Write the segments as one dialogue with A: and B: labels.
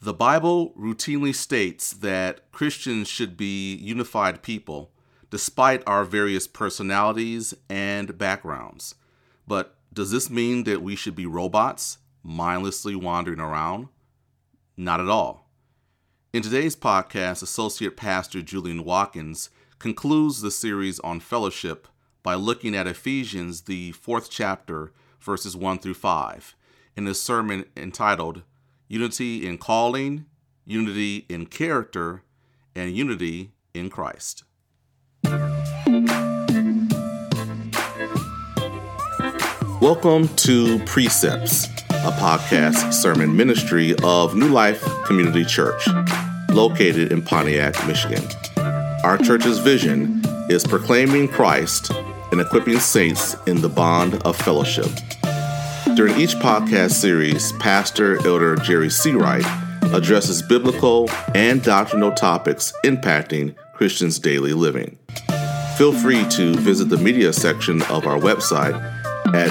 A: The Bible routinely states that Christians should be unified people, despite our various personalities and backgrounds. But does this mean that we should be robots, mindlessly wandering around? Not at all. In today's podcast, Associate Pastor Julian Watkins concludes the series on fellowship by looking at Ephesians, the 4th chapter, verses 1 through 5, in a sermon entitled Unity in Calling, Unity in Character, and Unity in Christ. Welcome to Precepts, a podcast sermon ministry of New Life Community Church, located in Pontiac, Michigan. Our church's vision is proclaiming Christ and equipping saints in the bond of fellowship. During each podcast series, Pastor Elder Jerry Seawright addresses biblical and doctrinal topics impacting Christians' daily living. Feel free to visit the media section of our website at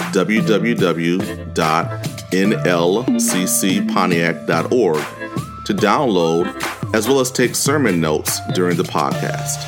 A: www.nlccpontiac.org to download as well as take sermon notes during the podcast.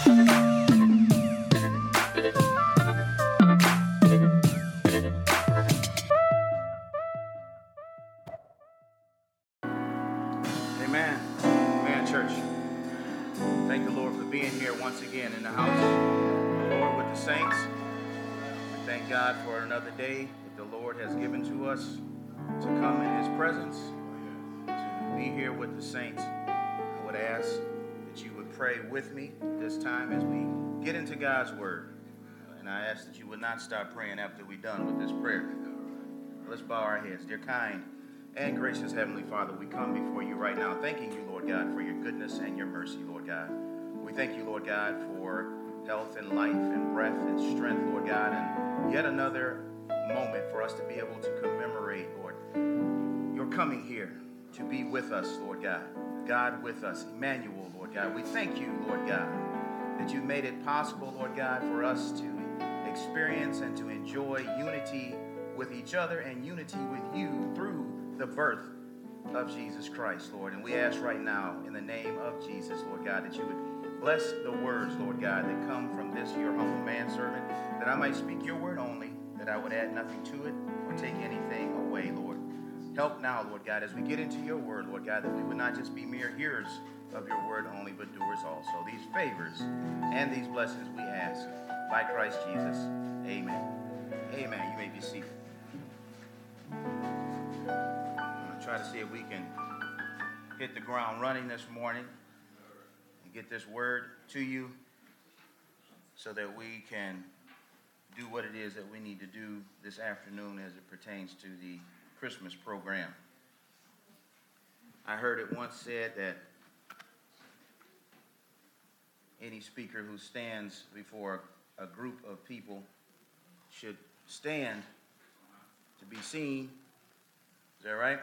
B: Amen. Amen, church. Thank the Lord for being here once again in the house of the Lord with the saints. We thank God for another day that the Lord has given to us to come in His presence, to be here with the saints. I would ask that you would pray with me this time as we get into God's Word. And I ask that you would not stop praying after we're done with this prayer. Let's bow our heads. Dear kind and gracious Heavenly Father, we come before you right now, thanking you, Lord God, for your goodness and your mercy, Lord God. We thank you, Lord God, for health and life and breath and strength, Lord God, and yet another moment for us to be able to commemorate, Lord, your coming here to be with us, Lord God. God with us, Emmanuel, Lord God. We thank you, Lord God, that you made it possible, Lord God, for us to experience and to enjoy unity with each other and unity with you through the birth of Jesus Christ, Lord. And we ask right now in the name of Jesus, Lord God, that you would bless the words, Lord God, that come from this, your humble manservant, that I might speak your word only, that I would add nothing to it or take anything away, Lord. Help now, Lord God, as we get into your word, Lord God, that we would not just be mere hearers of your word only, but doers also. These favors and these blessings we ask by Christ Jesus. Amen. Amen. You may be seated. Try to see if we can hit the ground running this morning and get this word to you so that we can do what it is that we need to do this afternoon as it pertains to the Christmas program. I heard it once said that any speaker who stands before a group of people should stand to be seen. Is that right?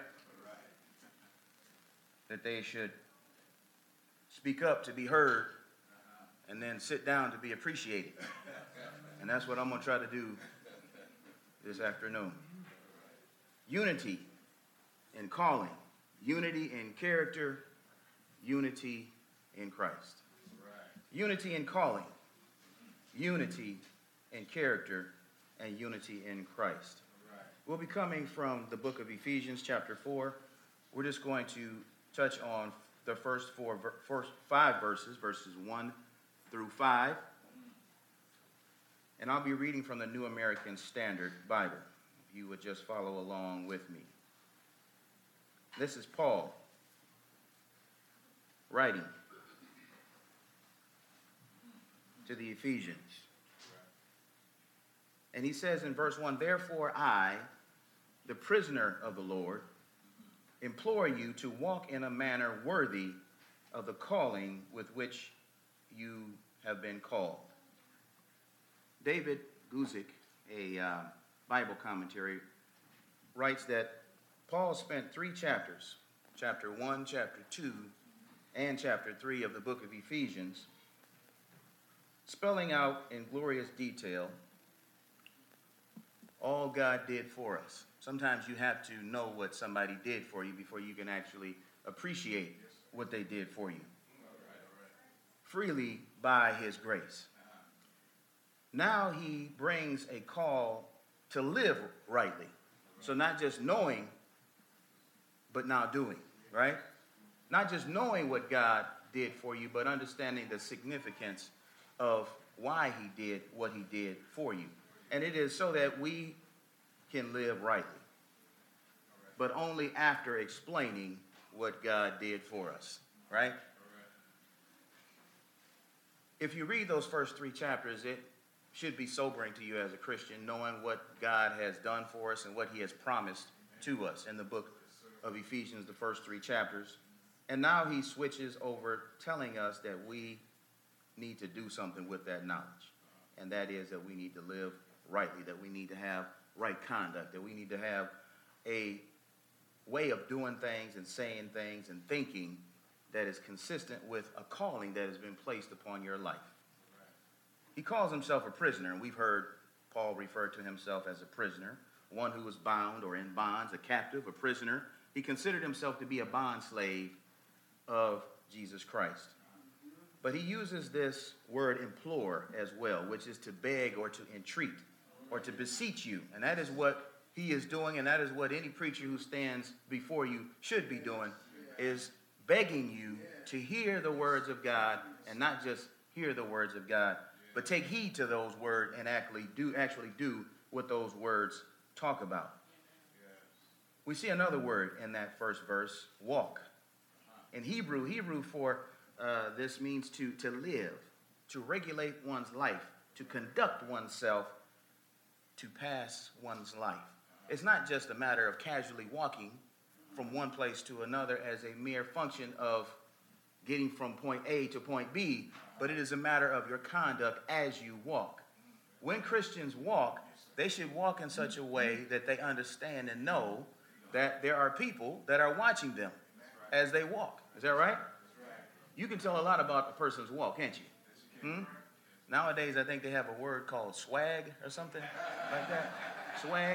B: That they should speak up to be heard and then sit down to be appreciated. And that's what I'm going to try to do this afternoon. Unity in calling, unity in character, unity in Christ. Unity in calling, unity in character, and unity in Christ. We'll be coming from the book of Ephesians chapter 4. We're just going to touch on the first five verses, verses 1 through 5. And I'll be reading from the New American Standard Bible. If you would just follow along with me. This is Paul writing to the Ephesians. And he says in verse 1, "Therefore I, the prisoner of the Lord, implore you to walk in a manner worthy of the calling with which you have been called." David Guzik, a Bible commentary, writes that Paul spent 3 chapters, chapter 1, chapter 2, and chapter 3 of the book of Ephesians, spelling out in glorious detail all God did for us. Sometimes you have to know what somebody did for you before you can actually appreciate what they did for you. Freely by his grace. Now he brings a call to live rightly. So not just knowing, but now doing, right? Not just knowing what God did for you, but understanding the significance of why he did what he did for you. And it is so that we can live rightly, but only after explaining what God did for us, right? If you read those first 3 chapters, it should be sobering to you as a Christian, knowing what God has done for us and what he has promised to us in the book of Ephesians, the first 3 chapters. And now he switches over telling us that we need to do something with that knowledge. And that is that we need to live rightly, that we need to have right conduct, that we need to have a way of doing things and saying things and thinking that is consistent with a calling that has been placed upon your life. He calls himself a prisoner, and we've heard Paul refer to himself as a prisoner, one who was bound or in bonds, a captive, a prisoner. He considered himself to be a bond slave of Jesus Christ. But he uses this word implore as well, which is to beg or to entreat or to beseech you. And that is what he is doing, and that is what any preacher who stands before you should be doing, is begging you to hear the words of God, and not just hear the words of God, but take heed to those words and actually do what those words talk about. We see another word in that first verse, walk. In Hebrew for this means to live, to regulate one's life, to conduct oneself, to pass one's life. It's not just a matter of casually walking from one place to another as a mere function of getting from point A to point B, but it is a matter of your conduct as you walk. When Christians walk, they should walk in such a way that they understand and know that there are people that are watching them as they walk. Is that right? You can tell a lot about a person's walk, can't you? Nowadays, I think they have a word called swag or something like that. Swag.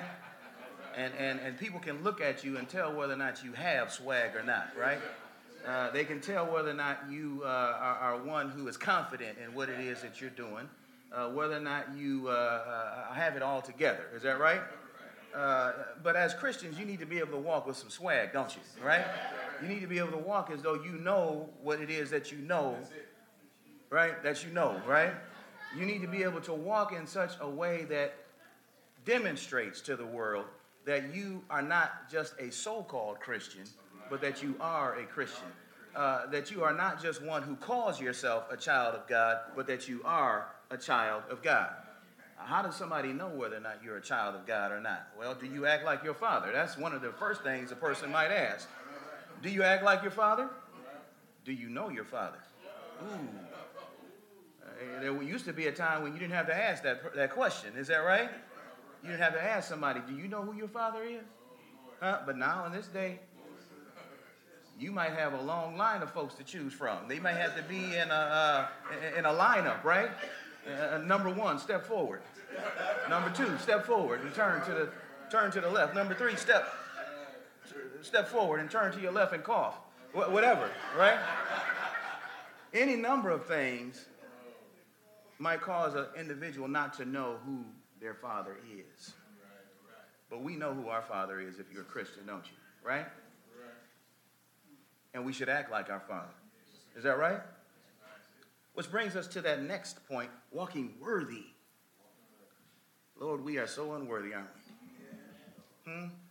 B: And people can look at you and tell whether or not you have swag or not, right? They can tell whether or not you are one who is confident in what it is that you're doing, whether or not you have it all together. Is that right? But as Christians, you need to be able to walk with some swag, don't you? Right? You need to be able to walk as though you know what it is that you know, right? That you know, right? You need to be able to walk in such a way that demonstrates to the world that you are not just a so-called Christian, but that you are a Christian. That you are not just one who calls yourself a child of God, but that you are a child of God. How does somebody know whether or not you're a child of God or not? Well, do you act like your father? That's one of the first things a person might ask. Do you act like your father? Do you know your father? Ooh. There used to be a time when you didn't have to ask that question. Is that right? You didn't have to ask somebody, do you know who your father is? But now in this day, you might have a long line of folks to choose from. They might have to be in a lineup, right? Number 1, step forward. Number 2, step forward and turn to the left. Number 3, step forward and turn to your left and cough. Whatever, right? Any number of things might cause an individual not to know who their father is. But we know who our father is if you're a Christian, don't you? Right? And we should act like our father. Is that right? Which brings us to that next point, walking worthy. Lord, we are so unworthy, aren't we?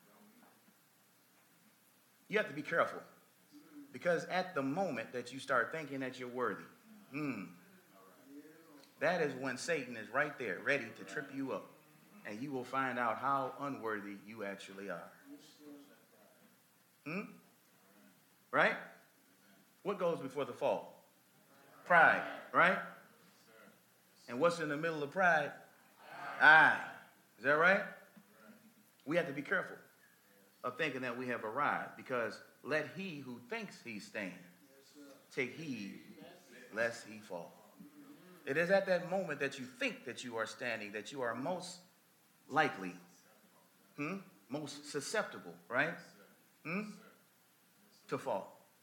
B: You have to be careful. Because at the moment that you start thinking that you're worthy, that is when Satan is right there, ready to trip you up. And you will find out how unworthy you actually are. Right? What goes before the fall? Pride, right? And what's in the middle of pride? I. Is that right? We have to be careful of thinking that we have arrived, because let he who thinks he stands take heed lest he fall. It is at that moment that you think that you are standing that you are most likely, most susceptible, right? To fall.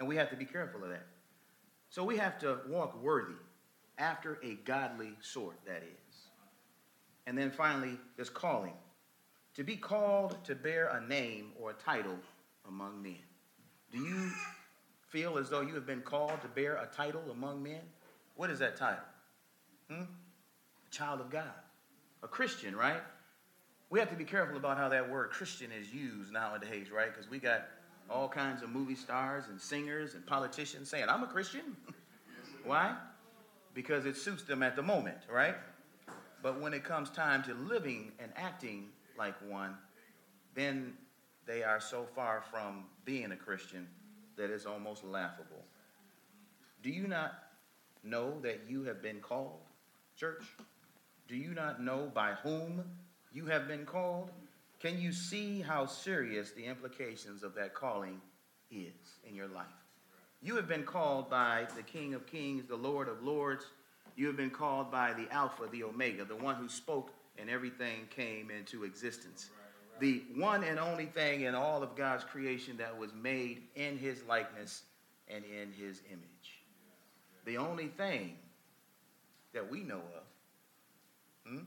B: And we have to be careful of that. So we have to walk worthy, after a godly sort, that is. And then finally, there's calling. To be called to bear a name or a title among men. Do you feel as though you have been called to bear a title among men? What is that title? A child of God. A Christian, right? We have to be careful about how that word Christian is used nowadays, right? Because we got all kinds of movie stars and singers and politicians saying, I'm a Christian. Why? Because it suits them at the moment, right? But when it comes time to living and acting like one, then they are so far from being a Christian that it's almost laughable. Do you not know that you have been called, church? Do you not know by whom you have been called? Can you see how serious the implications of that calling is in your life? You have been called by the King of Kings, the Lord of Lords. You have been called by the Alpha, the Omega, the one who spoke and everything came into existence. The one and only thing in all of God's creation that was made in his likeness and in his image. The only thing that we know of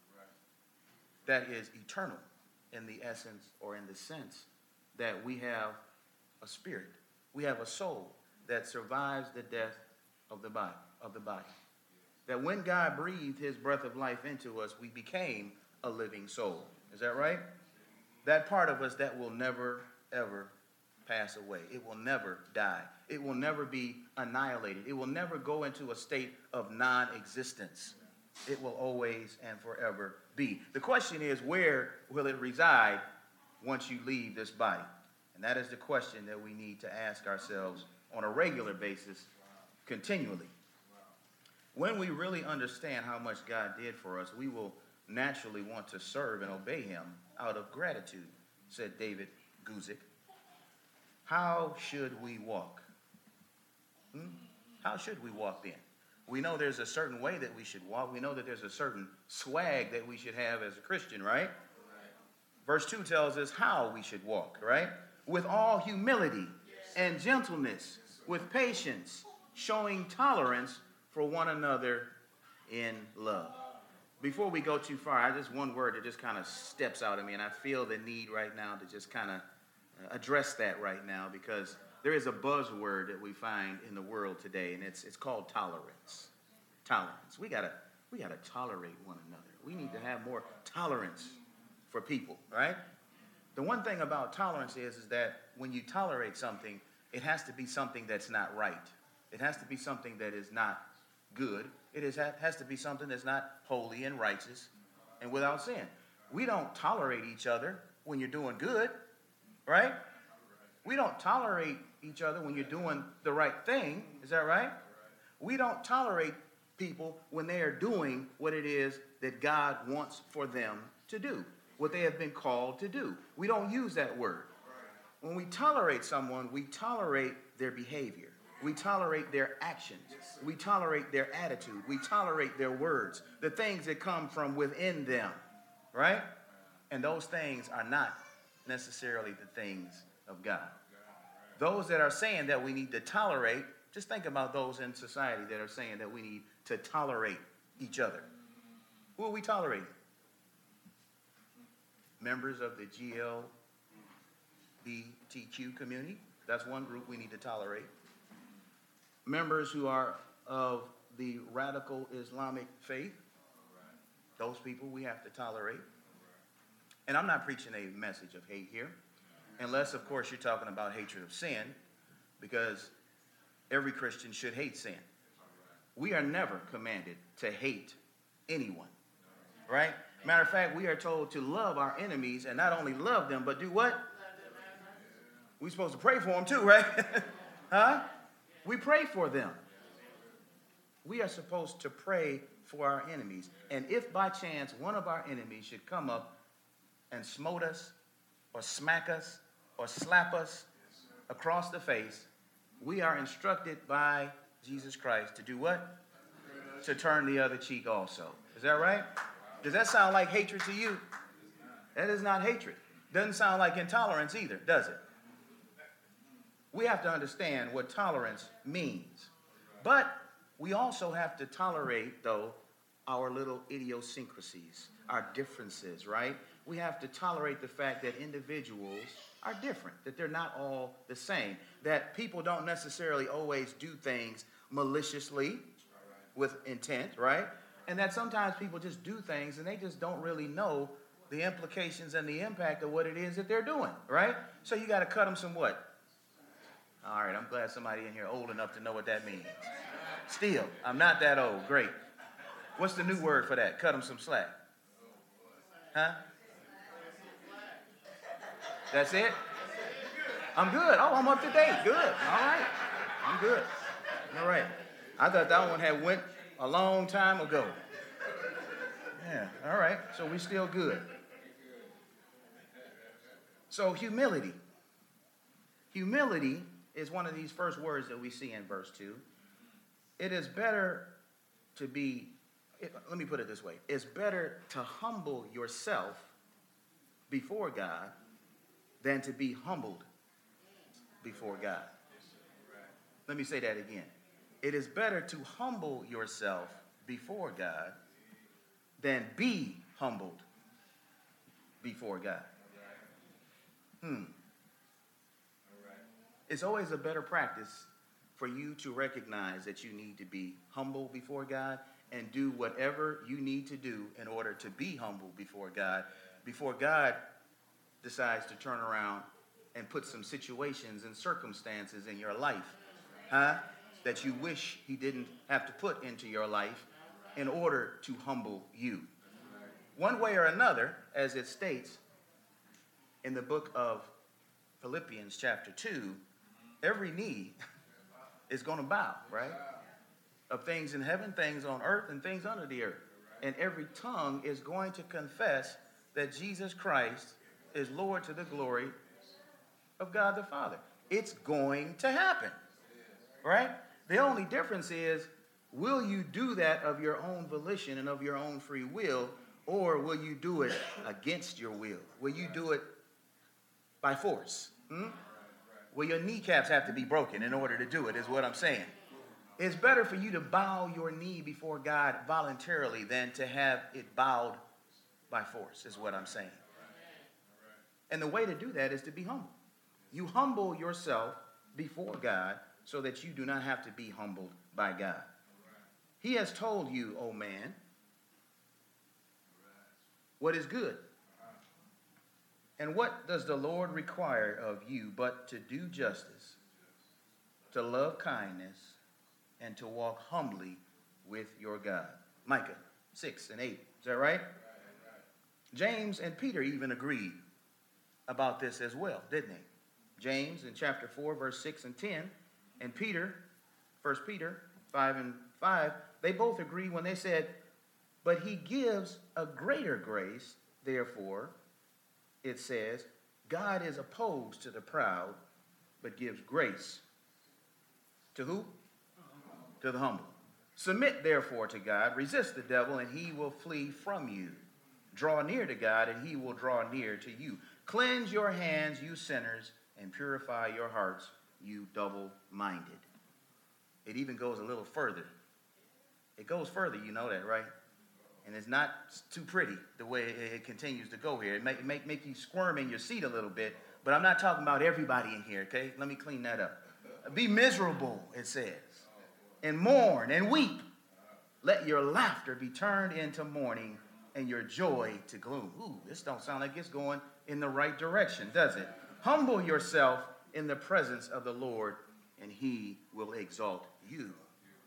B: that is eternal in the essence or in the sense that we have a spirit. We have a soul that survives the death of the body. That when God breathed his breath of life into us, we became a living soul. Is that right? That part of us that will never, ever pass away. It will never die. It will never be annihilated. It will never go into a state of non-existence. It will always and forever be. The question is, where will it reside once you leave this body? And that is the question that we need to ask ourselves on a regular basis, continually. When we really understand how much God did for us, we will naturally want to serve and obey him out of gratitude, said David Guzik. How should we walk? How should we walk then? We know there's a certain way that we should walk. We know that there's a certain swag that we should have as a Christian, right? Verse 2 tells us how we should walk, right? With all humility and gentleness, with patience, showing tolerance for one another in love. Before we go too far, just one word that just kind of steps out at me, and I feel the need right now to just kind of address that right now, because there is a buzzword that we find in the world today, and it's called tolerance. Tolerance. We gotta tolerate one another. We need to have more tolerance for people, right? The one thing about tolerance is that when you tolerate something, it has to be something that's not right. It has to be something that is not good. It has to be something that's not holy and righteous and without sin. We don't tolerate each other when you're doing good, right? We don't tolerate each other when you're doing the right thing. Is that right? We don't tolerate people when they are doing what it is that God wants for them to do, what they have been called to do. We don't use that word. When we tolerate someone, we tolerate their behavior. We tolerate their actions. We tolerate their attitude. We tolerate their words, the things that come from within them, right? And those things are not necessarily the things of God. Those that are saying that we need to tolerate, just think about those in society that are saying that we need to tolerate each other. Who are we tolerating? Members of the GLBTQ community. That's one group we need to tolerate. Members who are of the radical Islamic faith. Those people we have to tolerate. And I'm not preaching a message of hate here, unless, of course, you're talking about hatred of sin, because every Christian should hate sin. We are never commanded to hate anyone, right? Matter of fact, we are told to love our enemies, and not only love them, but do what? We're supposed to pray for them too, right? Huh? We pray for them. We are supposed to pray for our enemies. And if by chance one of our enemies should come up and smote us or smack us or slap us across the face, we are instructed by Jesus Christ to do what? To turn the other cheek also. Is that right? Does that sound like hatred to you? That is not hatred. Doesn't sound like intolerance either, does it? We have to understand what tolerance means. But we also have to tolerate, though, our little idiosyncrasies, our differences, right? We have to tolerate the fact that individuals are different, that they're not all the same, that people don't necessarily always do things maliciously with intent, right? And that sometimes people just do things and they just don't really know the implications and the impact of what it is that they're doing, right? So you got to cut them some what? All right, I'm glad somebody in here old enough to know what that means. Still, I'm not that old. Great. What's the new word for that? Cut them some slack. Huh? That's it? I'm good. Oh, I'm up to date. Good. All right. I'm good. All right. I thought that one had went a long time ago. Yeah. All right. So we still good. So humility. Humility is one of these first words that we see in verse 2. It is better to be, let me put it this way. It's better to humble yourself before God than to be humbled before God. Let me say that again. It is better to humble yourself before God than be humbled before God. It's always a better practice for you to recognize that you need to be humble before God and do whatever you need to do in order to be humble before God decides to turn around and put some situations and circumstances in your life, that you wish he didn't have to put into your life in order to humble you. One way or another, as it states in the book of Philippians chapter 2, every knee is going to bow, right? Of things in heaven, things on earth, and things under the earth. And every tongue is going to confess that Jesus Christ is Lord to the glory of God the Father. It's going to happen, right? The only difference is, will you do that of your own volition and of your own free will, or will you do it against your will? Will you do it by force? Well, your kneecaps have to be broken in order to do it, is what I'm saying. It's better for you to bow your knee before God voluntarily than to have it bowed by force, is what I'm saying. And the way to do that is to be humble. You humble yourself before God so that you do not have to be humbled by God. He has told you, O man, what is good. And what does the Lord require of you but to do justice, to love kindness, and to walk humbly with your God? Micah 6 and 8. Is that right? James and Peter even agreed about this as well, didn't they? James in chapter 4, verse 6 and 10, and Peter, 1 Peter 5 and 5, they both agree when they said, but he gives a greater grace, therefore, it says, God is opposed to the proud, but gives grace to who? To the humble. Submit therefore to God, resist the devil, and he will flee from you. Draw near to God, and he will draw near to you. Cleanse your hands, you sinners, and purify your hearts, you double-minded. It even goes a little further. It goes further, you know that, right? And it's not too pretty the way it continues to go here. It make you squirm in your seat a little bit, but I'm not talking about everybody in here, okay? Let me clean that up. Be miserable, it says, and mourn and weep. Let your laughter be turned into mourning and your joy to gloom. Ooh, this don't sound like it's going in the right direction, does it? Humble yourself in the presence of the Lord, and he will exalt you.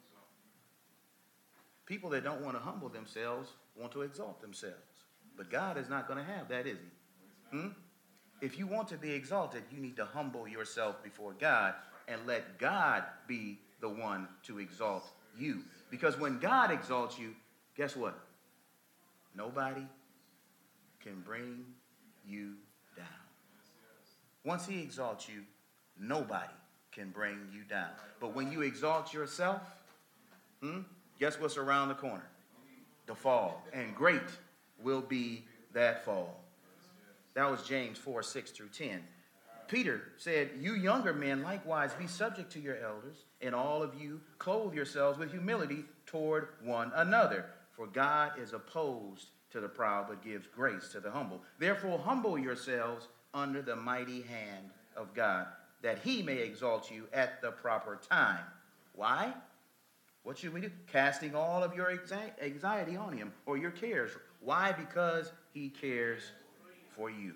B: People that don't want to humble themselves want to exalt themselves. But God is not going to have that, is he? If you want to be exalted, you need to humble yourself before God and let God be the one to exalt you. Because when God exalts you, guess what? Nobody can bring you down. Once he exalts you, nobody can bring you down. But when you exalt yourself, guess what's around the corner? The fall. And great will be that fall. That was James 4, 6 through 10. Peter said, you younger men likewise be subject to your elders, and all of you clothe yourselves with humility toward one another. For God is opposed to the proud, but gives grace to the humble. Therefore humble yourselves under the mighty hand of God, that he may exalt you at the proper time. Why? What should we do? Casting all of your anxiety on him, or your cares. Why? Because he cares for you.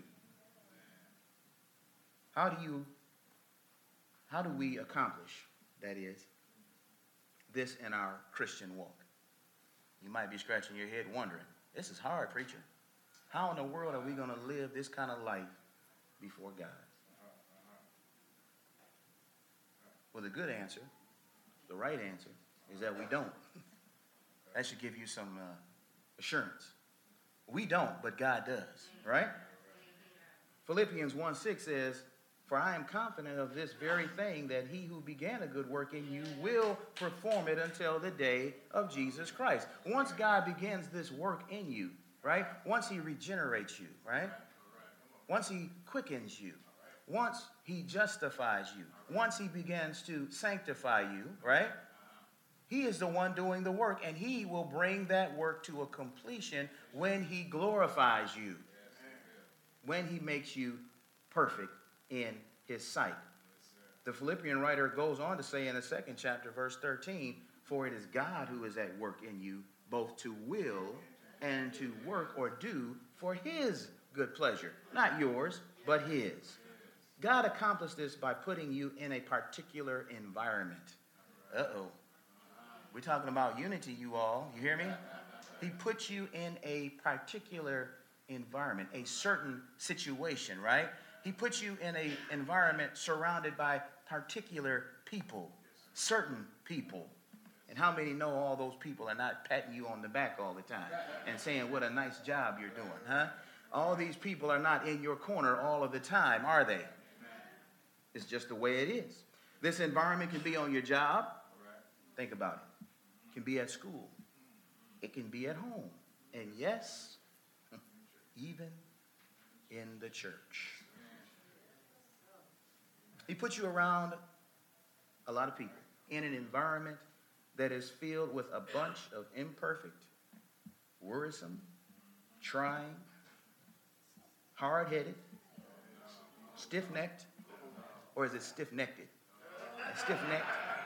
B: How do we accomplish, that is, this in our Christian walk? You might be scratching your head wondering, this is hard, preacher. How in the world are we going to live this kind of life before God? Well, the good answer, the right answer, is that we don't. That should give you some assurance. We don't, but God does, right? Philippians 1:6 says, for I am confident of this very thing, that he who began a good work in you will perform it until the day of Jesus Christ. Once God begins this work in you, right? Once he regenerates you, right? Once he quickens you, once he justifies you, once he begins to sanctify you, right? He is the one doing the work, and he will bring that work to a completion when he glorifies you, when he makes you perfect in his sight. The Philippian writer goes on to say in the 2nd chapter, verse 13, for it is God who is at work in you, both to will and to work or do for his good pleasure. Not yours, but his. God accomplished this by putting you in a particular environment. Uh-oh. We're talking about unity, you all. You hear me? He puts you in a particular environment, a certain situation, right? He puts you in an environment surrounded by particular people, certain people. And how many know all those people are not patting you on the back all the time and saying what a nice job you're doing, huh? All these people are not in your corner all of the time, are they? It's just the way it is. This environment can be on your job. Think about it. It can be at school. It can be at home. And yes, even in the church. He puts you around a lot of people in an environment that is filled with a bunch of imperfect, worrisome, trying, hard-headed, stiff-necked, or is it stiff-necked? Stiff-necked.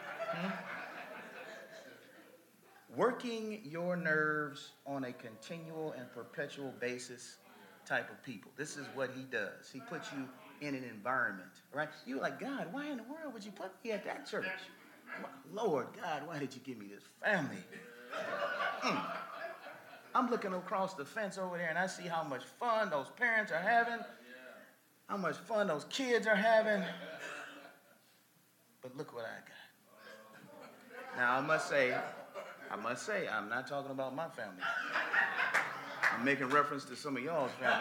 B: Working your nerves on a continual and perpetual basis type of people. This is what he does. He puts you in an environment, right? You're like, God, why in the world would you put me at that church? Lord, God, why did you give me this family? I'm looking across the fence over there and I see how much fun those parents are having, how much fun those kids are having. But look what I got. Now, I must say, I'm not talking about my family. I'm making reference to some of y'all's family.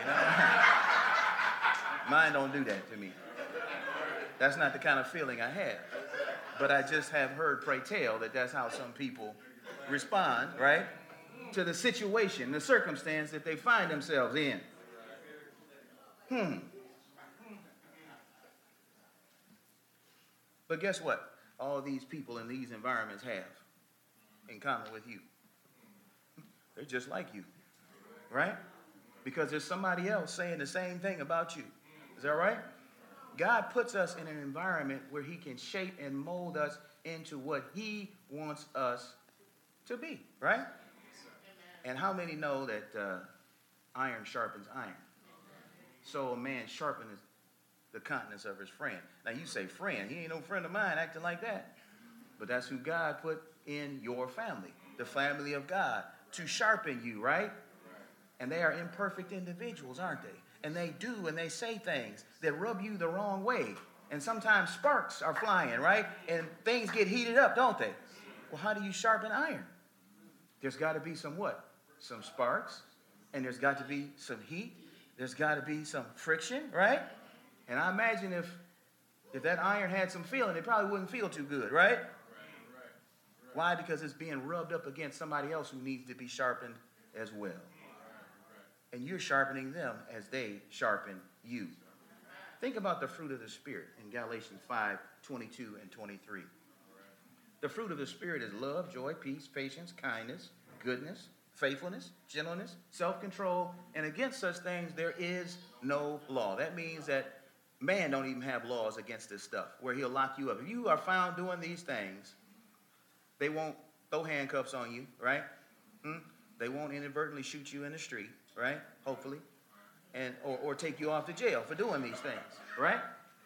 B: Mine don't do that to me. That's not the kind of feeling I have. But I just have heard pray tell that that's how some people respond, right, to the situation, the circumstance that they find themselves in. But guess what? All these people in these environments have in common with you. They're just like you, right? Because there's somebody else saying the same thing about you. Is that right? God puts us in an environment where he can shape and mold us into what he wants us to be, right? And how many know that iron sharpens iron? So a man sharpens the countenance of his friend. Now you say friend. He ain't no friend of mine acting like that. But that's who God put in your family, the family of God, to sharpen you, right? And they are imperfect individuals, aren't they? And they do and they say things that rub you the wrong way. And sometimes sparks are flying, right? And things get heated up, don't they? Well, how do you sharpen iron? There's got to be some what? Some sparks. And there's got to be some heat. There's got to be some friction, right? And I imagine if that iron had some feeling, it probably wouldn't feel too good, right? Why? Because it's being rubbed up against somebody else who needs to be sharpened as well. And you're sharpening them as they sharpen you. Think about the fruit of the Spirit in Galatians 5:22 and 23. The fruit of the Spirit is love, joy, peace, patience, kindness, goodness, faithfulness, gentleness, self-control, and against such things there is no law. That means that man don't even have laws against this stuff where he'll lock you up. If you are found doing these things, they won't throw handcuffs on you, right? They won't inadvertently shoot you in the street, right? Hopefully. And or take you off to jail for doing these things, right?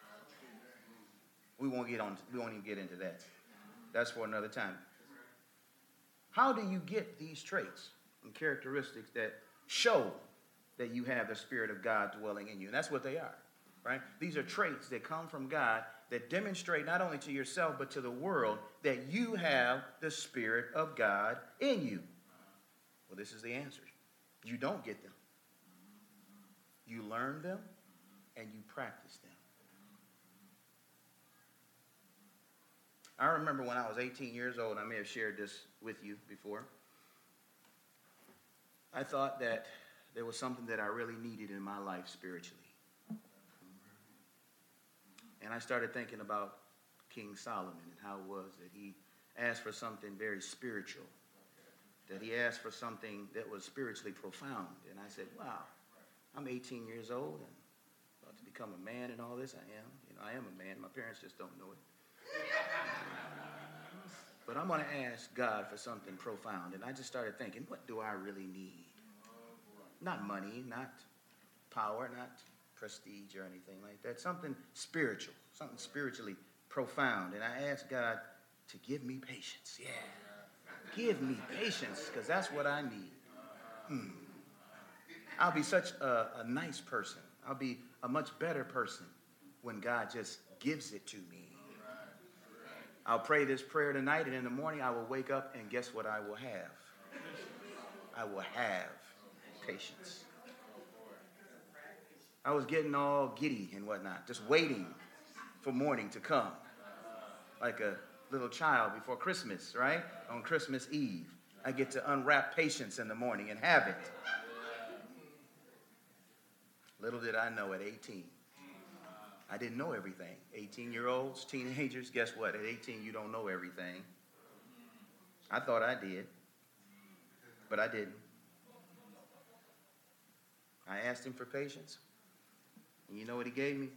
B: We won't even get into that. That's for another time. How do you get these traits and characteristics that show that you have the Spirit of God dwelling in you? And that's what they are, right? These are traits that come from God that demonstrate not only to yourself but to the world that you have the Spirit of God in you. Well, this is the answer. You don't get them. You learn them and you practice them. I remember when I was 18 years old, I may have shared this with you before. I thought that there was something that I really needed in my life spiritually. And I started thinking about King Solomon and how it was that he asked for something very spiritual, that he asked for something that was spiritually profound. And I said, wow, I'm 18 years old and about to become a man and all this. I am a man. My parents just don't know it. But I'm going to ask God for something profound. And I just started thinking, what do I really need? Not money, not power, not prestige or anything like that. Something spiritual, something spiritually profound. And I asked God to give me patience. Yeah, give me patience, because that's what I need. I'll be such a nice person. I'll be a much better person when God just gives it to me. I'll pray this prayer tonight, and in the morning I will wake up, and guess what I will have? I will have patience. I was getting all giddy and whatnot, just waiting for morning to come, like a little child before Christmas, right? On Christmas Eve, I get to unwrap patience in the morning and have it. Little did I know at 18. I didn't know everything. 18-year-olds, teenagers, guess what? At 18, you don't know everything. I thought I did, but I didn't. I asked him for patience, and you know what he gave me?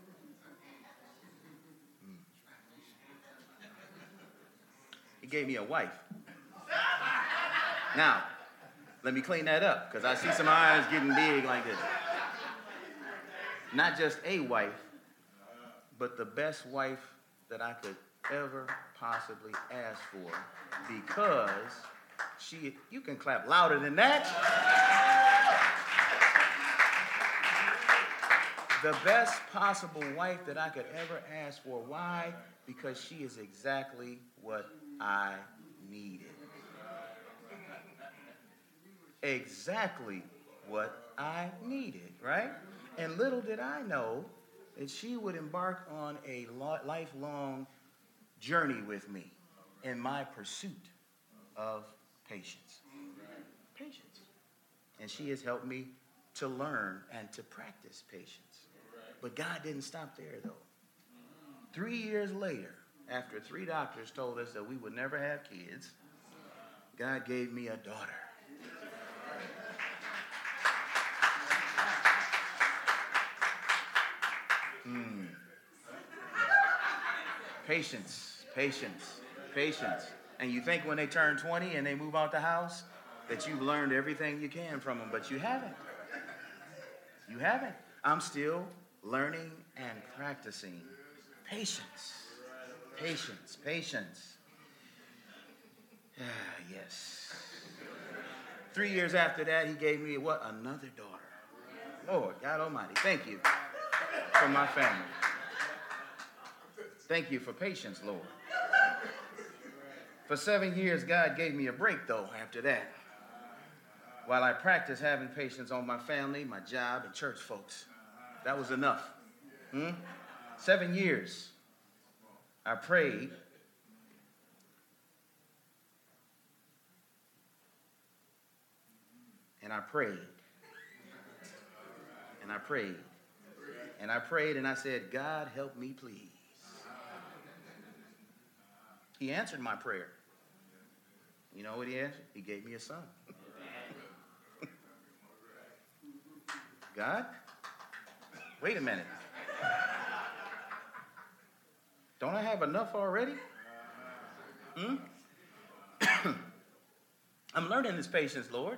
B: He gave me a wife. Now, let me clean that up, because I see some eyes getting big like this. Not just a wife, but the best wife that I could ever possibly ask for, because you can clap louder than that. The best possible wife that I could ever ask for. Why? Because she is exactly what I needed. Exactly what I needed, right? And little did I know that she would embark on a lifelong journey with me in my pursuit of patience. Patience. And she has helped me to learn and to practice patience. But God didn't stop there, though. 3 years later, after 3 doctors told us that we would never have kids, God gave me a daughter. Patience, patience, patience. And you think when they turn 20 and they move out the house that you've learned everything you can from them, but you haven't. You haven't. I'm still learning and practicing patience. Patience, patience. Yes. 3 years after that, he gave me what? Another daughter. Lord, God Almighty, thank you for my family. Thank you for patience, Lord. For 7 years, God gave me a break, though, after that, while I practiced having patience on my family, my job, and church folks. That was enough. 7 years. I prayed. And I prayed. And I prayed. And I prayed and I said, God, help me, please. He answered my prayer. You know what he answered? He gave me a son. God, wait a minute. Don't I have enough already? I'm learning this patience, Lord.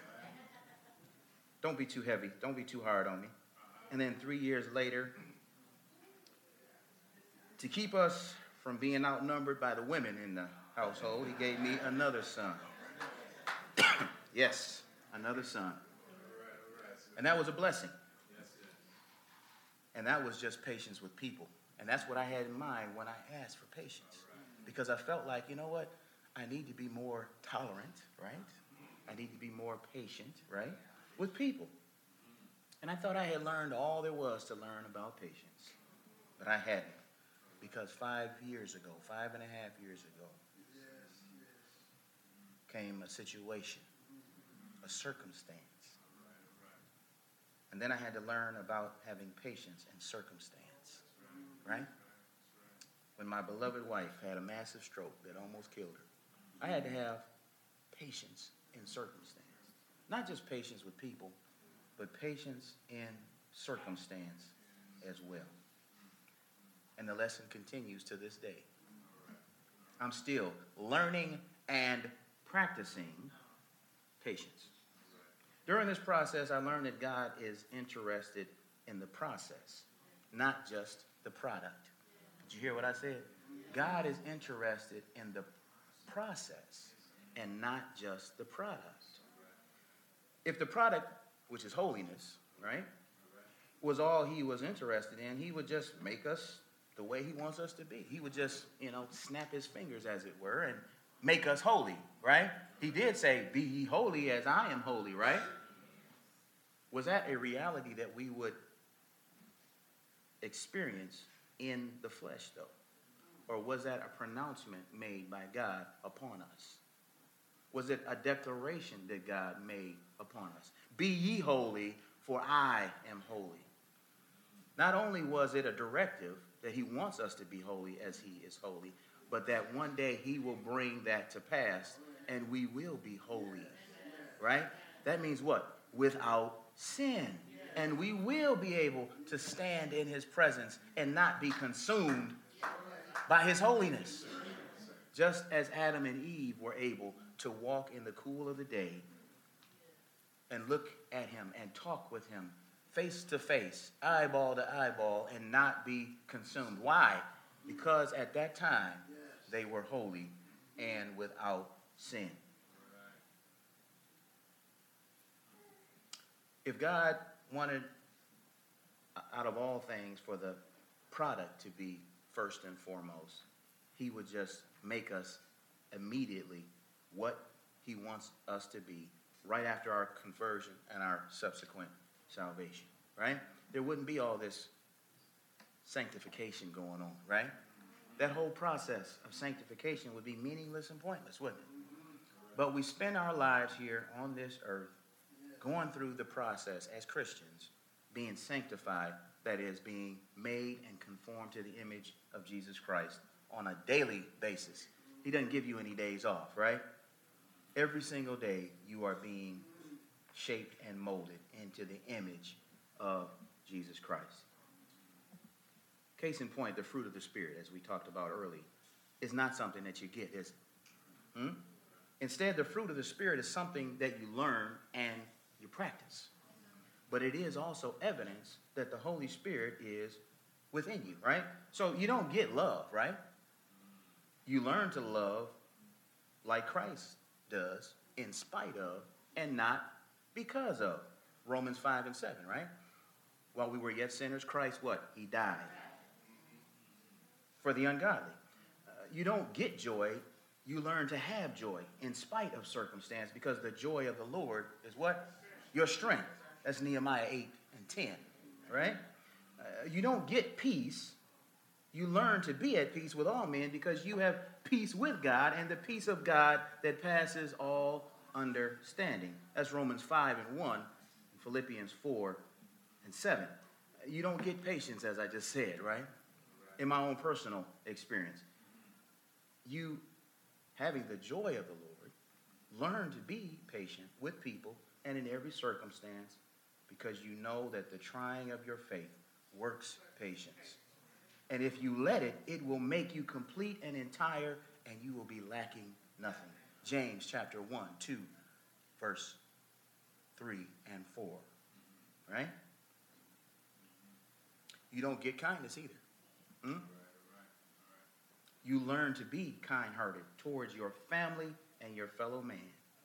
B: Don't be too heavy. Don't be too hard on me. And then 3 years later, to keep us from being outnumbered by the women in the household, he gave me another son. Yes, another son. And that was a blessing. And that was just patience with people. And that's what I had in mind when I asked for patience. Because I felt like, you know what? I need to be more tolerant, right? I need to be more patient, right? With people. And I thought I had learned all there was to learn about patience. But I hadn't. Because 5.5 years ago, came a situation, a circumstance. And then I had to learn about having patience in circumstance, right? When my beloved wife had a massive stroke that almost killed her, I had to have patience in circumstance. Not just patience with people, but patience in circumstance as well. And the lesson continues to this day. I'm still learning and practicing patience. During this process, I learned that God is interested in the process, not just the product. Did you hear what I said? God is interested in the process and not just the product. If the product, which is holiness, right, was all he was interested in, he would just make us the way he wants us to be. He would just, snap his fingers, as it were, and make us holy, right? He did say, be ye holy as I am holy, right? Was that a reality that we would experience in the flesh, though? Or was that a pronouncement made by God upon us? Was it a declaration that God made upon us? Be ye holy, for I am holy. Not only was it a directive that he wants us to be holy as he is holy, but that one day he will bring that to pass and we will be holy, right? That means what? Without sin. And we will be able to stand in his presence and not be consumed by his holiness. Just as Adam and Eve were able to walk in the cool of the day and look at him and talk with him face to face, eyeball to eyeball, and not be consumed. Why? Because at that time, they were holy and without sin. If God wanted, out of all things, for the product to be first and foremost, he would just make us immediately what he wants us to be right after our conversion and our subsequent salvation, right? There wouldn't be all this sanctification going on, right? That whole process of sanctification would be meaningless and pointless, wouldn't it? But we spend our lives here on this earth going through the process as Christians, being sanctified, that is, being made and conformed to the image of Jesus Christ on a daily basis. He doesn't give you any days off, right? Every single day you are being shaped and molded into the image of Jesus Christ. Case in point, the fruit of the Spirit, as we talked about early, is not something that you get, is it? Instead, the fruit of the Spirit is something that you learn and you practice. But it is also evidence that the Holy Spirit is within you, right? So you don't get love, right? You learn to love like Christ does, in spite of, and not because of. Romans 5:7, right? While we were yet sinners, Christ, what? He died for the ungodly. You don't get joy. You learn to have joy in spite of circumstance, because the joy of the Lord is what? Your strength. That's Nehemiah 8:10, right? You don't get peace. You learn to be at peace with all men because you have peace with God, and the peace of God that passes all understanding. That's Romans 5:1, and Philippians 4:7. You don't get patience, as I just said, right? In my own personal experience. You, having the joy of the Lord, learn to be patient with people and in every circumstance, because you know that the trying of your faith works patience. And if you let it, it will make you complete and entire, and you will be lacking nothing. James chapter 1, 2, verse 3 and 4. Right? You don't get kindness either. You learn to be kind-hearted towards your family and your fellow man.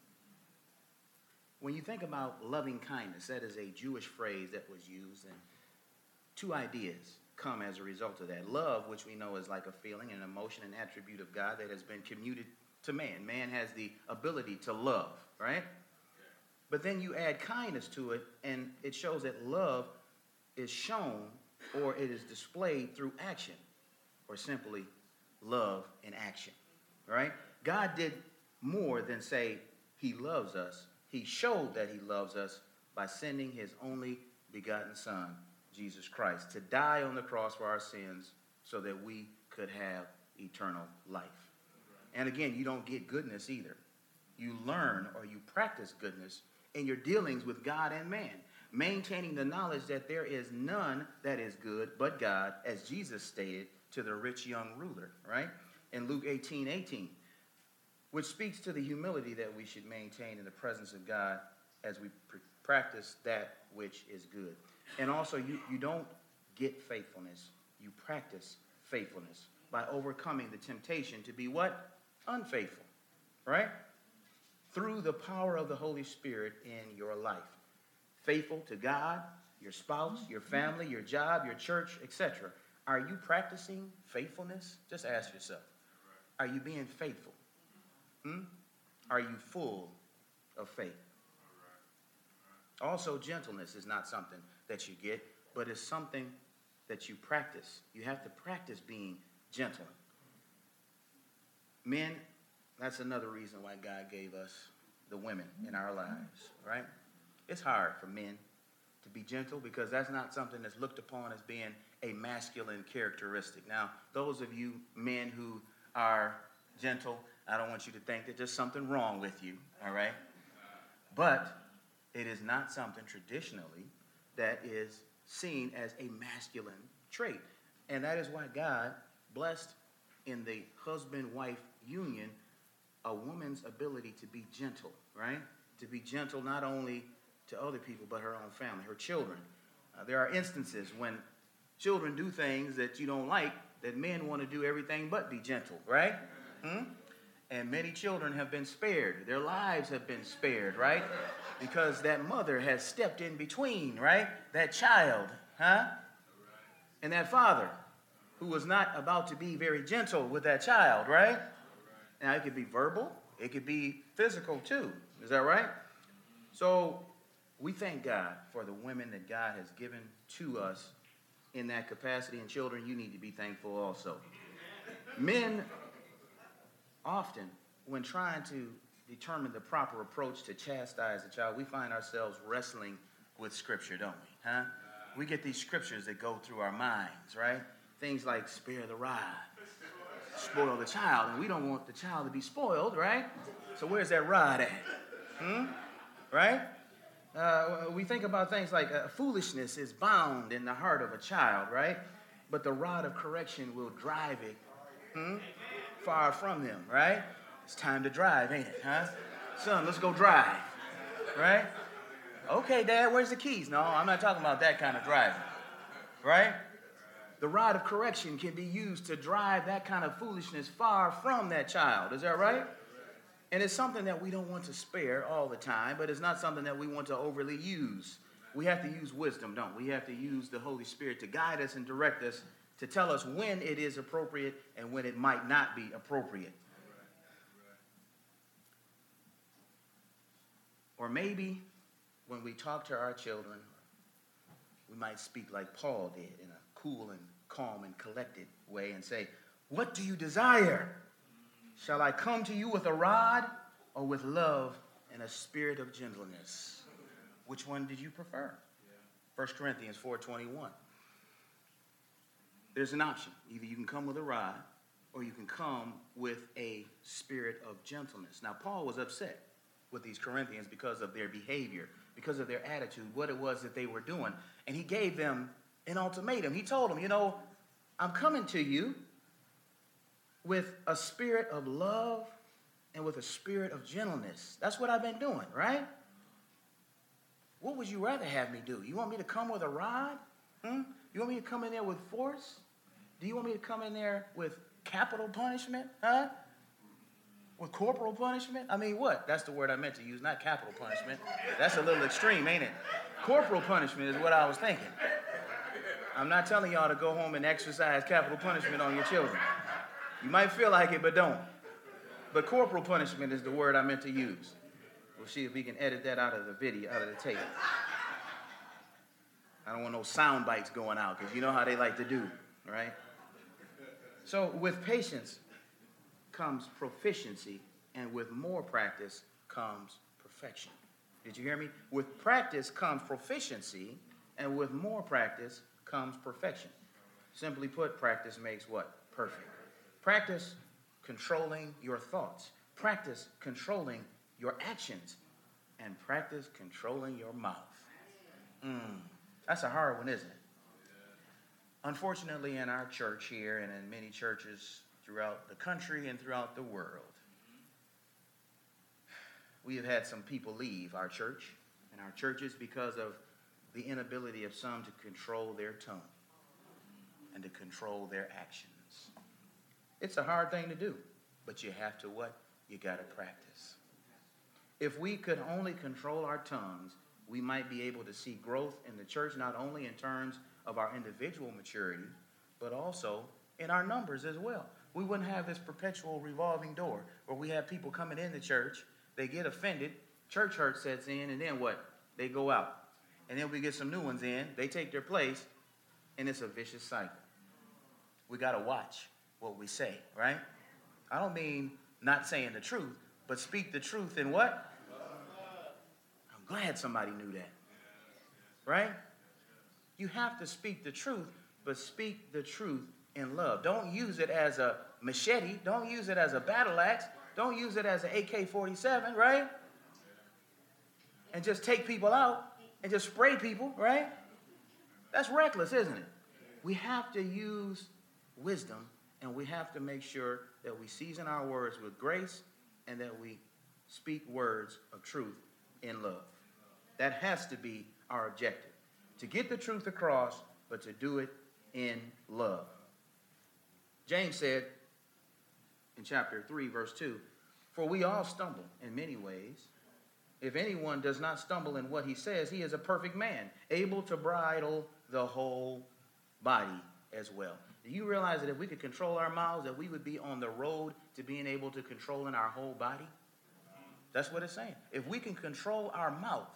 B: When you think about loving kindness, that is a Jewish phrase that was used, and two ideas come as a result of that. Love, which we know is like a feeling, an emotion, an attribute of God that has been commuted to man. Man has the ability to love, right? But then you add kindness to it, and it shows that love is shown or it is displayed through action, or simply love in action, right? God did more than say he loves us. He showed that he loves us by sending his only begotten Son, Jesus Christ, to die on the cross for our sins so that we could have eternal life. And again, you don't get goodness either. You learn or you practice goodness in your dealings with God and man, maintaining the knowledge that there is none that is good but God, as Jesus stated to the rich young ruler, right? In Luke 18:18, which speaks to the humility that we should maintain in the presence of God as we practice that which is good. And also, you don't get faithfulness. You practice faithfulness by overcoming the temptation to be what? Unfaithful, right? Through the power of the Holy Spirit in your life. Faithful to God, your spouse, your family, your job, your church, etc. Are you practicing faithfulness? Just ask yourself. Are you being faithful? Are you full of faith? Also, gentleness is not something that you get, but it's something that you practice. You have to practice being gentle. Men, that's another reason why God gave us the women in our lives, right? It's hard for men to be gentle because that's not something that's looked upon as being a masculine characteristic. Now, those of you men who are gentle, I don't want you to think that there's something wrong with you, all right? But it is not something traditionally that is seen as a masculine trait. And that is why God blessed in the husband-wife union a woman's ability to be gentle, right? To be gentle not only to other people, but her own family, her children. There are instances when children do things that you don't like, that men want to do everything but be gentle, right? And many children have been spared. Their lives have been spared, right? Because that mother has stepped in between, right? That child, and that father who was not about to be very gentle with that child, right? Now, it could be verbal. It could be physical, too. Is that right? So we thank God for the women that God has given to us in that capacity. And children, you need to be thankful also. Men, often, when trying to determine the proper approach to chastise a child, we find ourselves wrestling with Scripture, don't we? We get these scriptures that go through our minds, right? Things like spare the rod, spoil the child, and we don't want the child to be spoiled, right? So where's that rod at? Right? We think about things like foolishness is bound in the heart of a child, right? But the rod of correction will drive it far from them, right? It's time to drive, ain't it, Son, let's go drive, right? Okay, Dad, where's the keys? No, I'm not talking about that kind of driving, right? The rod of correction can be used to drive that kind of foolishness far from that child. Is that right? And it's something that we don't want to spare all the time, but it's not something that we want to overly use. We have to use wisdom, don't we? We have to use the Holy Spirit to guide us and direct us, to tell us when it is appropriate and when it might not be appropriate. Or maybe when we talk to our children, we might speak like Paul did, in a cool and calm and collected way, and say, "What do you desire? Shall I come to you with a rod or with love and a spirit of gentleness?" Which one did you prefer? 1 Corinthians 4:21. there's an option. Either you can come with a rod, or you can come with a spirit of gentleness. Now, Paul was upset with these Corinthians because of their behavior, because of their attitude, what it was that they were doing. And he gave them an ultimatum. He told them, I'm coming to you with a spirit of love and with a spirit of gentleness. That's what I've been doing, right? What would you rather have me do? You want me to come with a rod? You want me to come in there with force? Do you want me to come in there with capital punishment? With corporal punishment? I mean, what? That's the word I meant to use, not capital punishment. That's a little extreme, ain't it? Corporal punishment is what I was thinking. I'm not telling y'all to go home and exercise capital punishment on your children. You might feel like it, but don't. But corporal punishment is the word I meant to use. We'll see if we can edit that out of the video, out of the tape. I don't want no sound bites going out, because you know how they like to do, right? So with patience comes proficiency, and with more practice comes perfection. Did you hear me? With practice comes proficiency, and with more practice comes perfection. Simply put, practice makes what? Perfect. Practice controlling your thoughts. Practice controlling your actions. And practice controlling your mouth. That's a hard one, isn't it? Unfortunately, in our church here and in many churches throughout the country and throughout the world, we have had some people leave our church and our churches because of the inability of some to control their tongue and to control their actions. It's a hard thing to do, but you have to what? You got to practice. If we could only control our tongues, we might be able to see growth in the church, not only in terms of our individual maturity, but also in our numbers as well. We wouldn't have this perpetual revolving door where we have people coming in the church, they get offended, church hurt sets in, and then what? They go out. And then we get some new ones in, they take their place, and it's a vicious cycle. We got to watch what we say, right? I don't mean not saying the truth, but speak the truth in what? I'm glad somebody knew that, right? You have to speak the truth, but speak the truth in love. Don't use it as a machete. Don't use it as a battle axe. Don't use it as an AK-47, right? And just take people out and just spray people, right? That's reckless, isn't it? We have to use wisdom, and we have to make sure that we season our words with grace and that we speak words of truth in love. That has to be our objective. To get the truth across, but to do it in love. James said in chapter 3, verse 2, "For we all stumble in many ways. If anyone does not stumble in what he says, he is a perfect man, able to bridle the whole body as well." Do you realize that if we could control our mouths, that we would be on the road to being able to control in our whole body? That's what it's saying. If we can control our mouth,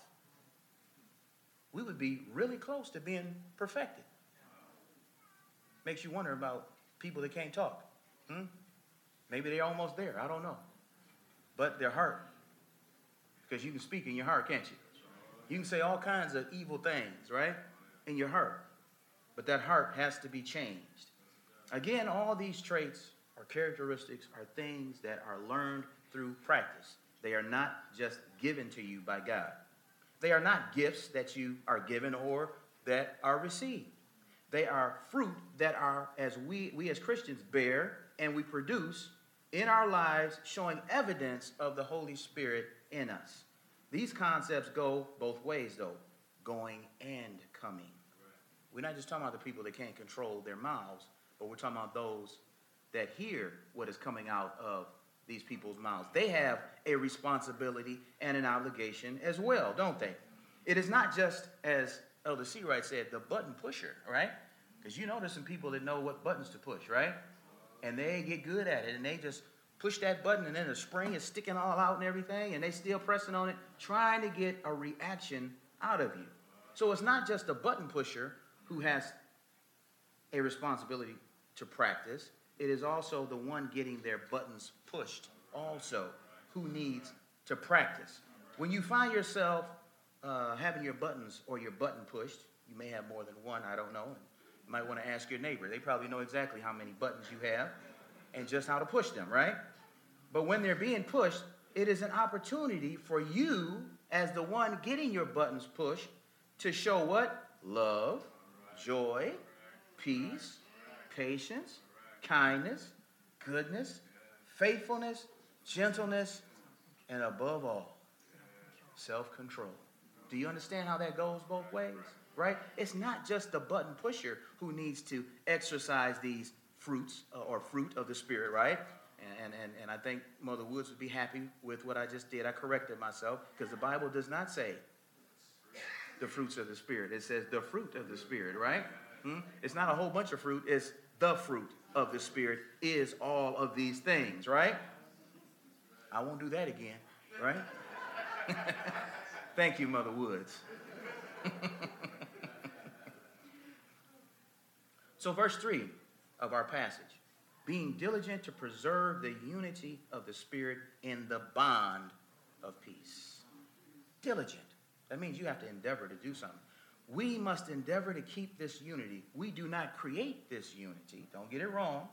B: we would be really close to being perfected. Makes you wonder about people that can't talk. Maybe they're almost there. I don't know. But they're hurt. Because you can speak in your heart, can't you? You can say all kinds of evil things, right? In your heart. But that heart has to be changed. Again, all these traits or characteristics are things that are learned through practice. They are not just given to you by God. They are not gifts that you are given or that are received. They are fruit that are, as we as Christians bear and we produce in our lives, showing evidence of the Holy Spirit in us. These concepts go both ways, though, going and coming. We're not just talking about the people that can't control their mouths, but we're talking about those that hear what is coming out of these people's mouths. They have a responsibility and an obligation as well, don't they? It is not just, as Elder Seawright said, the button pusher, right? Because you know there's some people that know what buttons to push, right? And they get good at it, and they just push that button, and then the spring is sticking all out and everything, and they still pressing on it, trying to get a reaction out of you. So it's not just the button pusher who has a responsibility to practice. It is also the one getting their buttons pushed also who needs to practice. When you find yourself having your buttons or your button pushed, you may have more than one, I don't know. Might want to ask your neighbor. They probably know exactly how many buttons you have and just how to push them, right? But when they're being pushed, it is an opportunity for you, as the one getting your buttons pushed, to show what? Love, joy, peace, patience, kindness, goodness, faithfulness, gentleness, and above all, self-control. Do you understand how that goes both ways? Right? It's not just the button pusher who needs to exercise these fruits or fruit of the Spirit, right? And I think Mother Woods would be happy with what I just did. I corrected myself because the Bible does not say the fruits of the Spirit. It says the fruit of the Spirit, right? It's not a whole bunch of fruit. It's the fruit of the Spirit is all of these things, right? I won't do that again, right? Thank you, Mother Woods. So verse 3 of our passage, being diligent to preserve the unity of the Spirit in the bond of peace. Diligent. That means you have to endeavor to do something. We must endeavor to keep this unity. We do not create this unity. Don't get it wrong.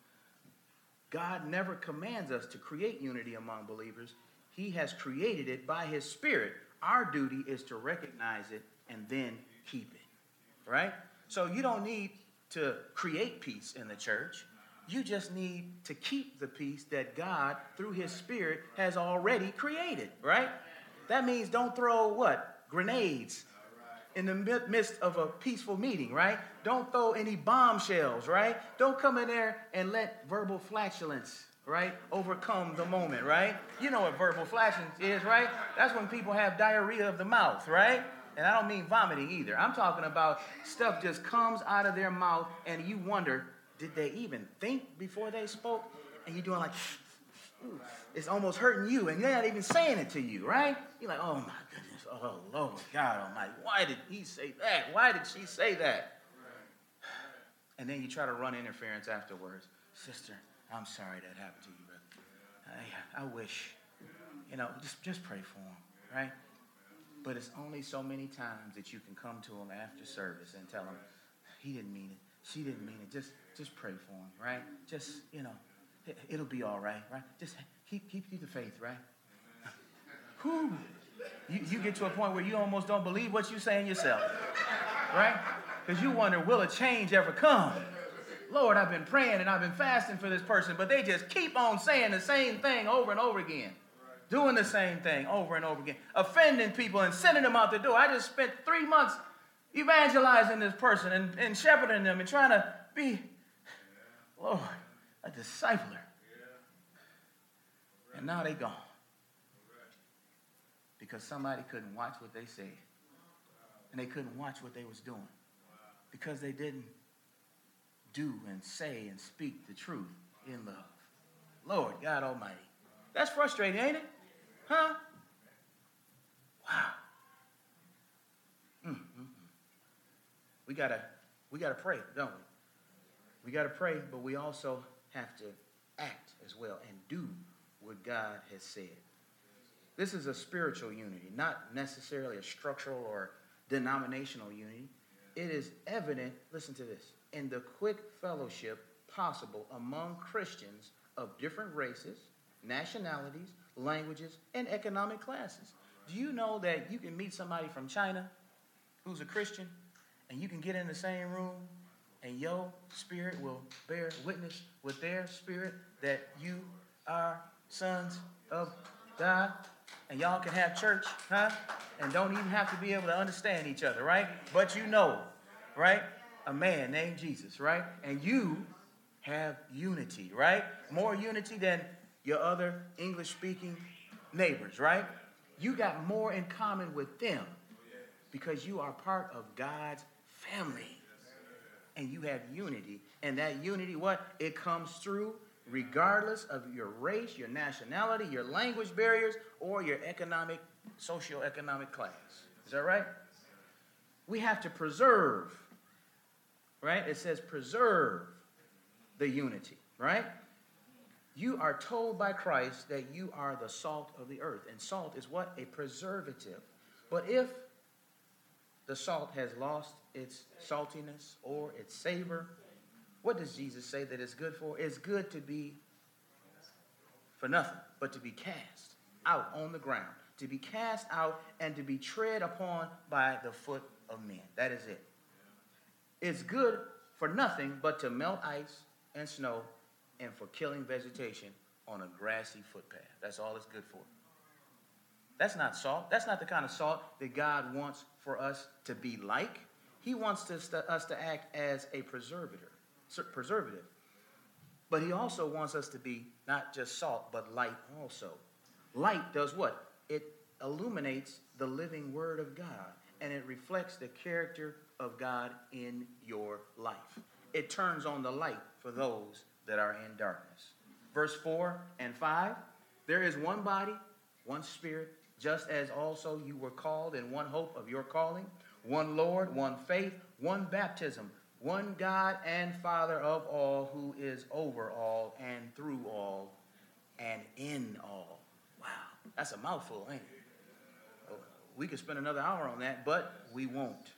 B: God never commands us to create unity among believers. He has created it by his Spirit. Our duty is to recognize it and then keep it, right? So you don't need to create peace in the church. You just need to keep the peace that God, through his Spirit, has already created, right? That means don't throw what? Grenades in the midst of a peaceful meeting, right? Don't throw any bombshells, right? Don't come in there and let verbal flatulence, right, overcome the moment, right? You know what verbal flatulence is, right? That's when people have diarrhea of the mouth, right? And I don't mean vomiting either. I'm talking about stuff just comes out of their mouth and you wonder, did they even think before they spoke? And you're doing like, it's almost hurting you and they're not even saying it to you, right? You're like, oh my goodness, oh Lord God Almighty, why did he say that? Why did she say that? And then you try to run interference afterwards. Sister, I'm sorry that happened to you, brother. I wish, just pray for him, right? But it's only so many times that you can come to him after service and tell him, he didn't mean it. She didn't mean it. Just pray for him, right? Just, it'll be all right, right? Just keep the faith, right? Whew. You get to a point where you almost don't believe what you're saying yourself, right? Because you wonder, will a change ever come? Lord, I've been praying and I've been fasting for this person, but they just keep on saying the same thing over and over again. Doing the same thing over and over again. Offending people and sending them out the door. I just spent 3 months evangelizing this person and shepherding them and trying to be, Lord, a discipler. And now they gone. Because somebody couldn't watch what they said. And they couldn't watch what they was doing. Because they didn't do and say and speak the truth in love. Lord God Almighty. That's frustrating, ain't it? Huh? Wow. We gotta pray, don't we? We gotta pray, but we also have to act as well and do what God has said. This is a spiritual unity, not necessarily a structural or denominational unity. It is evident, listen to this, in the quick fellowship possible among Christians of different races, nationalities, languages, and economic classes. Do you know that you can meet somebody from China who's a Christian, and you can get in the same room, and your spirit will bear witness with their spirit that you are sons of God, and y'all can have church, huh? And don't even have to be able to understand each other, right? But you know, right? A man named Jesus, right? And you have unity, right? More unity than your other English-speaking neighbors, right? You got more in common with them because you are part of God's family. And you have unity. And that unity, what? It comes through regardless of your race, your nationality, your language barriers, or your socioeconomic class. Is that right? We have to preserve, right? It says preserve the unity, right? You are told by Christ that you are the salt of the earth. And salt is what? A preservative. But if the salt has lost its saltiness or its savor, what does Jesus say that it's good for? It's good to be for nothing, but to be cast out on the ground, to be cast out and to be tread upon by the foot of men. That is it. It's good for nothing but to melt ice and snow and for killing vegetation on a grassy footpath. That's all it's good for. That's not salt. That's not the kind of salt that God wants for us to be like. He wants us to act as a preservative. But he also wants us to be not just salt, but light also. Light does what? It illuminates the living word of God, and it reflects the character of God in your life. It turns on the light for those that are in darkness. Verse 4 and 5, there is one body, one spirit, just as also you were called in one hope of your calling, one Lord, one faith, one baptism, one God and Father of all, who is over all and through all and in all. Wow, that's a mouthful, ain't it? We could spend another hour on that, but we won't.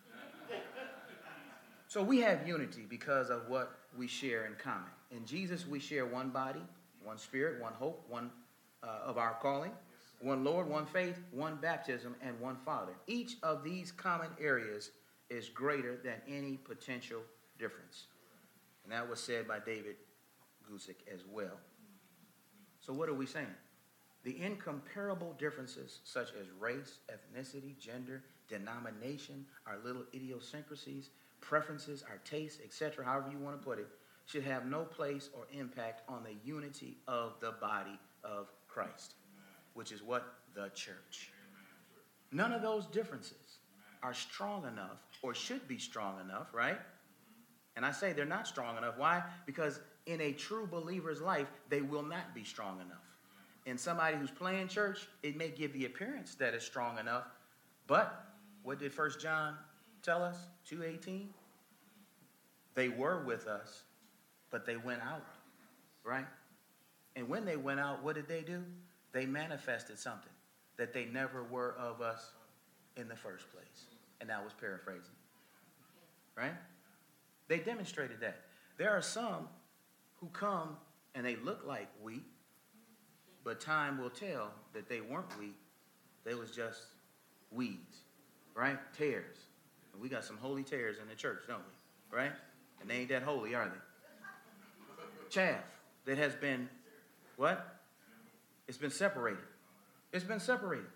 B: So we have unity because of what we share in common. In Jesus, we share one body, one spirit, one hope, one of our calling, one Lord, one faith, one baptism, and one Father. Each of these common areas is greater than any potential difference. And that was said by David Guzik as well. So what are we saying? The incomparable differences such as race, ethnicity, gender, denomination, our little idiosyncrasies, preferences, our tastes, etc., however you want to put it, should have no place or impact on the unity of the body of Christ, which is what? The church. None of those differences are strong enough or should be strong enough, right? And I say they're not strong enough. Why? Because in a true believer's life, they will not be strong enough. In somebody who's playing church, it may give the appearance that it's strong enough, but what did 1 John tell us? 2:18? They were with us, but they went out, right? And when they went out, what did they do? They manifested something that they never were of us in the first place. And that was paraphrasing, right? They demonstrated that. There are some who come and they look like wheat, but time will tell that they weren't wheat. They was just weeds, right? Tares. And we got some holy tares in the church, don't we? Right? And they ain't that holy, are they? Chaff that has been, what? It's been separated. It's been separated.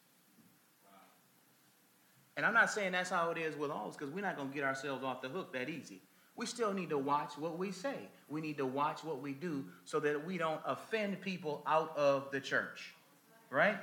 B: And I'm not saying that's how it is with all, because we're not going to get ourselves off the hook that easy. We still need to watch what we say. We need to watch what we do so that we don't offend people out of the church. Right?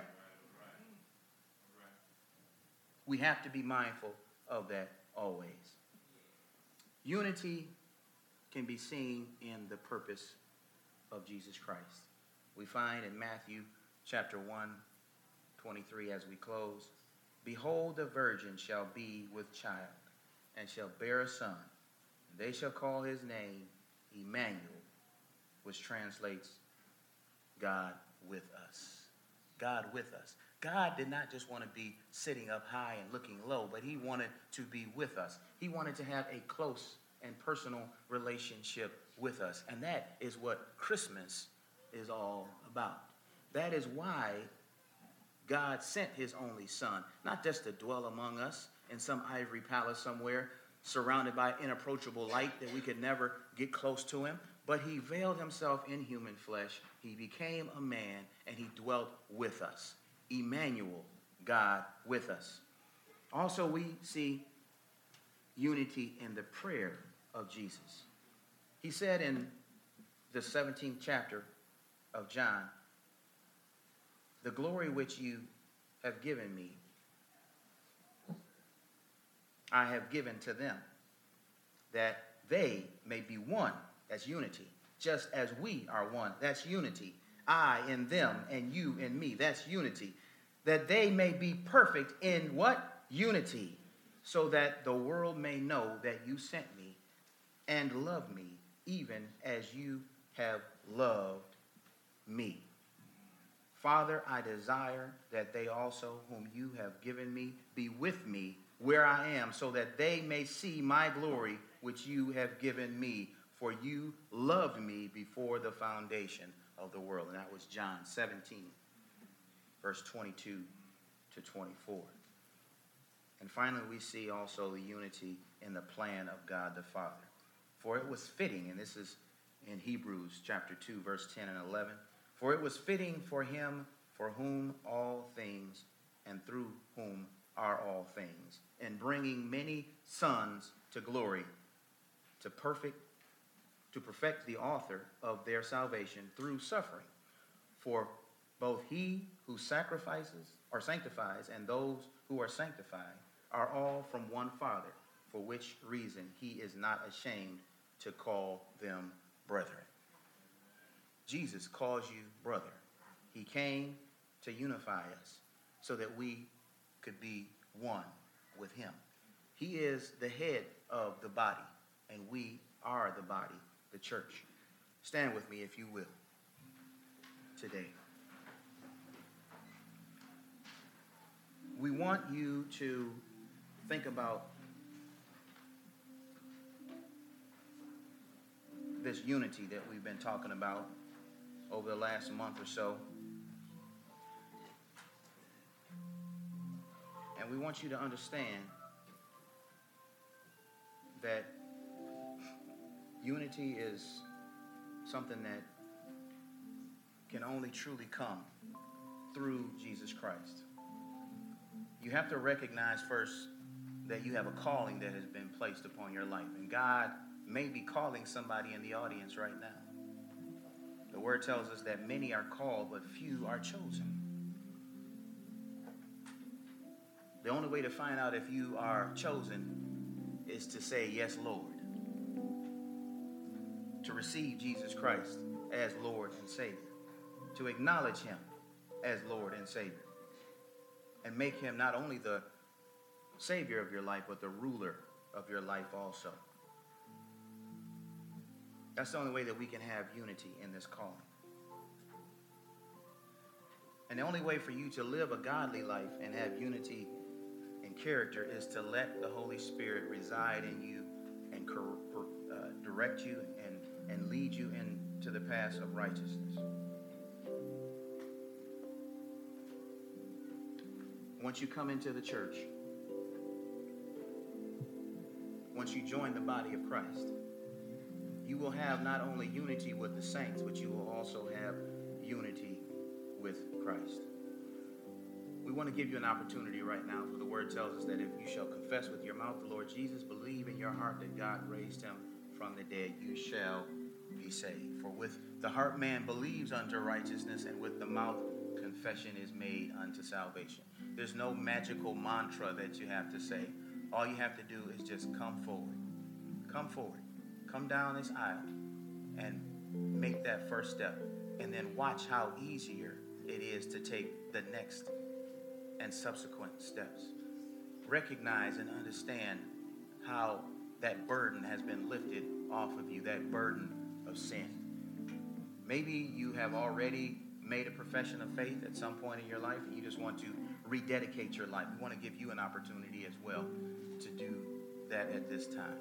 B: We have to be mindful of that always. Unity can be seen in the purpose of Jesus Christ. We find in Matthew chapter 1:23 as we close, behold, the virgin shall be with child and shall bear a son. They shall call his name Emmanuel, which translates God with us. God with us. God did not just want to be sitting up high and looking low, but he wanted to be with us. He wanted to have a close and personal relationship with us. And that is what Christmas is all about. That is why God sent his only son, not just to dwell among us in some ivory palace somewhere, surrounded by inapproachable light that we could never get close to him, but he veiled himself in human flesh. He became a man, and he dwelt with us. Emmanuel, God with us. Also, we see unity in the prayer of Jesus. He said in the 17th chapter of John, the glory which you have given me, I have given to them, that they may be one. That's unity. Just as we are one. That's unity. I in them and you in me. That's unity. That they may be perfect in what? Unity. So that the world may know that you sent me and love me even as you have loved me. Father, I desire that they also, whom you have given me, be with me where I am, so that they may see my glory, which you have given me. For you loved me before the foundation of the world. And that was John 17, verse 22 to 24. And finally, we see also the unity in the plan of God the Father. For it was fitting, and this is in Hebrews chapter 2, verse 10 and 11. For it was fitting for him for whom all things and through whom are all things, and bringing many sons to glory, to perfect the author of their salvation through suffering. For both he who sacrifices or sanctifies and those who are sanctified are all from one Father, for which reason he is not ashamed to call them brethren. Jesus calls you brother. He came to unify us so that we could be one with him. He is the head of the body, and we are the body, the church. Stand with me, if you will, today. We want you to think about this unity that we've been talking about over the last month or so. And we want you to understand that unity is something that can only truly come through Jesus Christ. You have to recognize first that you have a calling that has been placed upon your life. And God may be calling somebody in the audience right now. The word tells us that many are called, but few are chosen. The only way to find out if you are chosen is to say, yes, Lord. To receive Jesus Christ as Lord and Savior. To acknowledge him as Lord and Savior. And make him not only the Savior of your life, but the ruler of your life also. That's the only way that we can have unity in this calling. And the only way for you to live a godly life and have unity in character is to let the Holy Spirit reside in you and direct you and lead you into the paths of righteousness. Once you come into the church, once you join the body of Christ, you will have not only unity with the saints, but you will also have unity with Christ. We want to give you an opportunity right now, for the word tells us that if you shall confess with your mouth the Lord Jesus, believe in your heart that God raised him from the dead, you shall be saved. For with the heart man believes unto righteousness, and with the mouth confession is made unto salvation. There's no magical mantra that you have to say. All you have to do is just come forward. Come forward. Come down this aisle and make that first step. And then watch how easier it is to take the next and subsequent steps. Recognize and understand how that burden has been lifted off of you, that burden of sin. Maybe you have already made a profession of faith at some point in your life and you just want to rededicate your life. We want to give you an opportunity as well to do that at this time.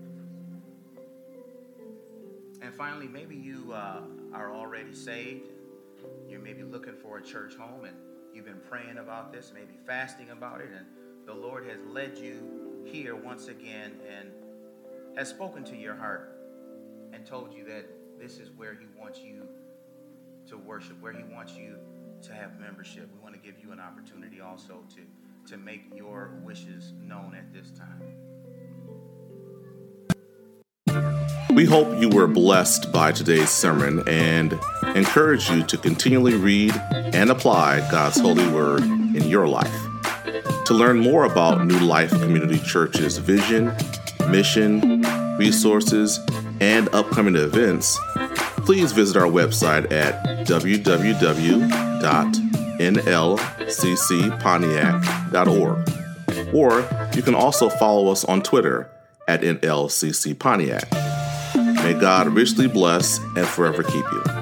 B: And finally, maybe you are already saved. You're maybe looking for a church home and you've been praying about this, maybe fasting about it, and the Lord has led you here once again and has spoken to your heart and told you that this is where he wants you to worship, where he wants you to have membership. We want to give you an opportunity also to make your wishes known at this time.
A: We hope you were blessed by today's sermon and encourage you to continually read and apply God's holy word in your life. To learn more about New Life Community Church's vision, mission, resources, and upcoming events, please visit our website at www.nlccpontiac.org. Or you can also follow us on Twitter at NLCC Pontiac. May God richly bless and forever keep you.